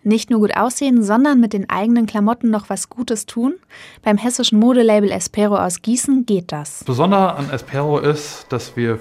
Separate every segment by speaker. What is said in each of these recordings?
Speaker 1: Nicht nur gut aussehen, sondern mit den eigenen Klamotten noch was Gutes tun? Beim hessischen Modelabel Espero aus Gießen geht das.
Speaker 2: Besonders an Espero ist, dass wir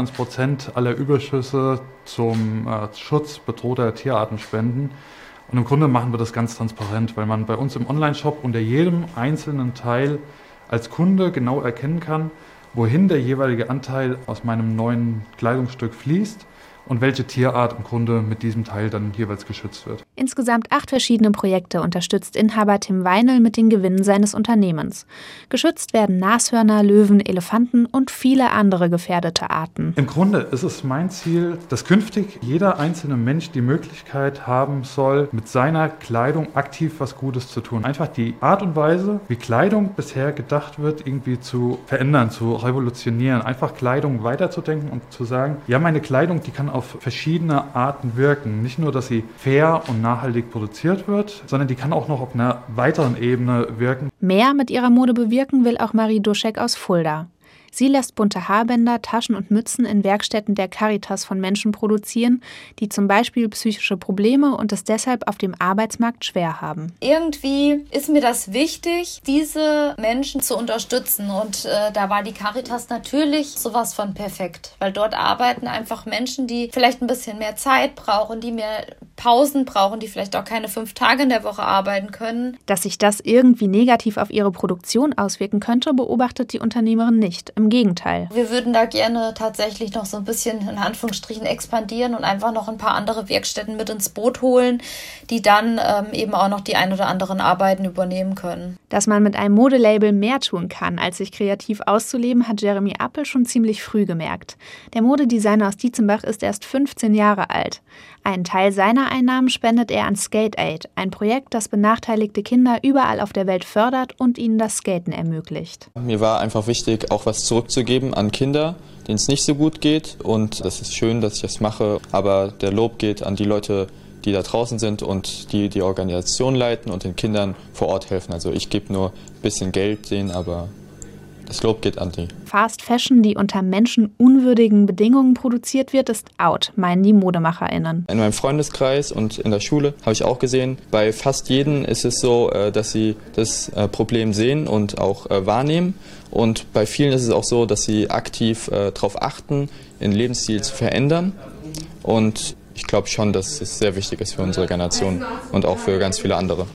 Speaker 2: 25% aller Überschüsse zum Schutz bedrohter Tierarten spenden. Und im Grunde machen wir das ganz transparent, weil man bei uns im Onlineshop unter jedem einzelnen Teil als Kunde genau erkennen kann, wohin der jeweilige Anteil aus meinem neuen Kleidungsstück fließt und welche Tierart im Grunde mit diesem Teil dann jeweils geschützt wird.
Speaker 1: Insgesamt 8 verschiedene Projekte unterstützt Inhaber Tim Weinl mit den Gewinnen seines Unternehmens. Geschützt werden Nashörner, Löwen, Elefanten und viele andere gefährdete Arten.
Speaker 2: Im Grunde ist es mein Ziel, dass künftig jeder einzelne Mensch die Möglichkeit haben soll, mit seiner Kleidung aktiv was Gutes zu tun. Einfach die Art und Weise, wie Kleidung bisher gedacht wird, irgendwie zu verändern, zu revolutionieren. Einfach Kleidung weiterzudenken und zu sagen, ja, meine Kleidung, die kann auf verschiedene Arten wirken. Nicht nur, dass sie fair und nachhaltig produziert wird, sondern die kann auch noch auf einer weiteren Ebene wirken.
Speaker 1: Mehr mit ihrer Mode bewirken will auch Marie Duschek aus Fulda. Sie lässt bunte Haarbänder, Taschen und Mützen in Werkstätten der Caritas von Menschen produzieren, die zum Beispiel psychische Probleme und es deshalb auf dem Arbeitsmarkt schwer haben.
Speaker 3: Irgendwie ist mir das wichtig, diese Menschen zu unterstützen. Und da war die Caritas natürlich sowas von perfekt. Weil dort arbeiten einfach Menschen, die vielleicht ein bisschen mehr Zeit brauchen, die mehr Pausen brauchen, die vielleicht auch keine 5 Tage in der Woche arbeiten können.
Speaker 1: Dass sich das irgendwie negativ auf ihre Produktion auswirken könnte, beobachtet die Unternehmerin nicht. Im Gegenteil.
Speaker 3: Wir würden da gerne tatsächlich noch so ein bisschen in Anführungsstrichen expandieren und einfach noch ein paar andere Werkstätten mit ins Boot holen, die dann eben auch noch die ein oder anderen Arbeiten übernehmen können.
Speaker 1: Dass man mit einem Modelabel mehr tun kann, als sich kreativ auszuleben, hat Jeremy Appel schon ziemlich früh gemerkt. Der Modedesigner aus Dietzenbach ist erst 15 Jahre alt. Einen Teil seiner Einnahmen spendet er an Skate Aid, ein Projekt, das benachteiligte Kinder überall auf der Welt fördert und ihnen das Skaten ermöglicht.
Speaker 4: Mir war einfach wichtig, auch was zurückzugeben an Kinder, denen es nicht so gut geht. Und das ist schön, dass ich das mache, aber der Lob geht an die Leute, die da draußen sind und die die Organisation leiten und den Kindern vor Ort helfen. Also ich gebe nur ein bisschen Geld denen, aber das Lob geht an die.
Speaker 1: Fast Fashion, die unter menschenunwürdigen Bedingungen produziert wird, ist out, meinen die ModemacherInnen.
Speaker 4: In meinem Freundeskreis und in der Schule habe ich auch gesehen, bei fast jedem ist es so, dass sie das Problem sehen und auch wahrnehmen. Und bei vielen ist es auch so, dass sie aktiv darauf achten, ihren Lebensstil zu verändern. Und ich glaube schon, dass es sehr wichtig ist für unsere Generation und auch für ganz viele andere.